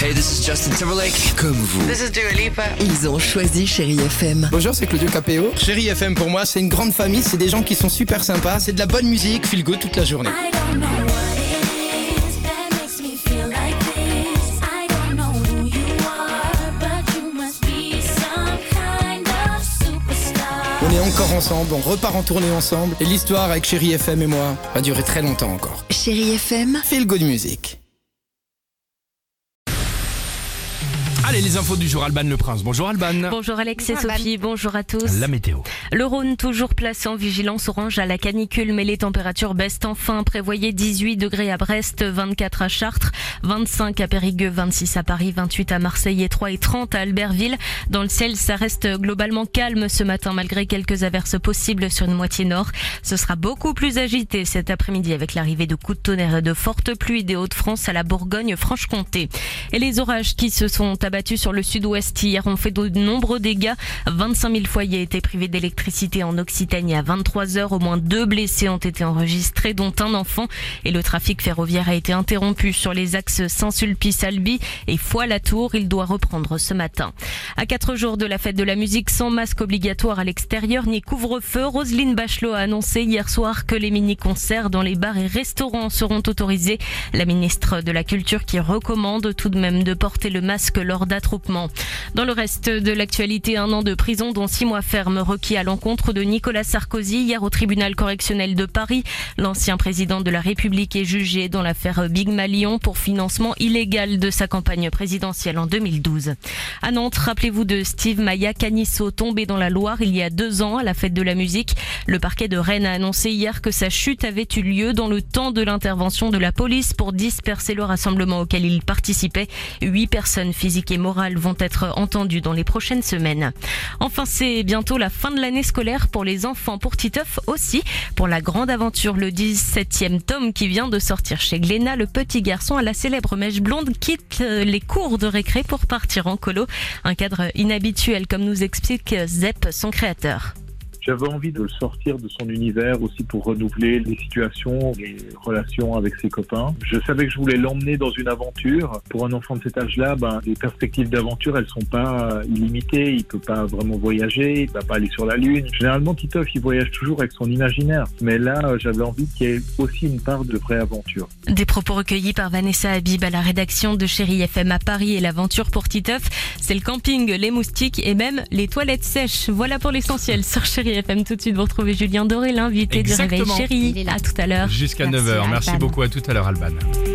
Hey, this is Justin Timberlake. Comme vous. This is Dua Lipa. Ils ont choisi Chérie FM. Bonjour, c'est Claudio Capéo. Chérie FM pour moi, c'est une grande famille, c'est des gens qui sont super sympas, c'est de la bonne musique, feel good toute la journée. On est encore ensemble, on repart en tournée ensemble, et l'histoire avec Chérie FM et moi va durer très longtemps encore. Chérie FM, Feel good music. Allez, les infos du jour, Alban Le Prince. Bonjour Alban. Bonjour Alex et Sophie, bonjour à tous. La météo. Le Rhône toujours placé en vigilance orange à la canicule, mais les températures baissent enfin. Prévoyez 18 degrés à Brest, 24 à Chartres, 25 à Périgueux, 26 à Paris, 28 à Marseille et 3 et 30 à Albertville. Dans le ciel, ça reste globalement calme ce matin malgré quelques averses possibles sur une moitié nord. Ce sera beaucoup plus agité cet après-midi avec l'arrivée de coups de tonnerre et de fortes pluies des Hauts-de-France à la Bourgogne-Franche-Comté. Et les orages qui se sont abattus sur le sud-ouest hier ont fait de nombreux dégâts. 25 000 foyers étaient privés d'électricité en Occitanie à 23 heures. Au moins 2 blessés ont été enregistrés, dont un enfant. Et le trafic ferroviaire a été interrompu sur les axes Saint-Sulpice-Albi et Foix-la-Tour. Il doit reprendre ce matin. À 4 jours de la fête de la musique, sans masque obligatoire à l'extérieur ni couvre-feu, Roselyne Bachelot a annoncé hier soir que les mini-concerts dans les bars et restaurants seront autorisés. La ministre de la Culture qui recommande tout de même de porter le masque lors d'attroupements. Dans le reste de l'actualité, 1 an de prison dont 6 mois ferme requis à l'encontre de Nicolas Sarkozy hier au tribunal correctionnel de Paris. L'ancien président de la République est jugé dans l'affaire Big Malion pour financement illégal de sa campagne présidentielle en 2012. À Nantes, rappelez-vous de Steve Maya Canisso, tombé dans la Loire il y a 2 ans à la fête de la musique. Le parquet de Rennes a annoncé hier que sa chute avait eu lieu dans le temps de l'intervention de la police pour disperser le rassemblement auquel il participait. 8 personnes physiques et morales vont être entendues dans les prochaines semaines. Enfin, c'est bientôt la fin de l'année scolaire pour les enfants. Pour Titeuf aussi, pour la grande aventure, le 17e tome qui vient de sortir chez Glénat, le petit garçon à la célèbre mèche blonde quitte les cours de récré pour partir en colo. Un cadre inhabituel, comme nous explique Zep, son créateur. J'avais envie de le sortir de son univers aussi pour renouveler les situations, les relations avec ses copains. Je savais que je voulais l'emmener dans une aventure. Pour un enfant de cet âge-là, les perspectives d'aventure, elles sont pas illimitées. Il peut pas vraiment voyager, il va pas aller sur la Lune. Généralement, Titeuf, il voyage toujours avec son imaginaire. Mais là, j'avais envie qu'il y ait aussi une part de vraie aventure. Des propos recueillis par Vanessa Habib à la rédaction de Chérie FM à Paris. Et l'aventure pour Titeuf, c'est le camping, les moustiques et même les toilettes sèches. Voilà pour l'essentiel sur Chérie FM. Tout de suite, vous retrouvez Julien Doré, l'invité du Réveil Chérie. À tout à l'heure. Jusqu'à 9h. Merci beaucoup, à tout à l'heure Alban.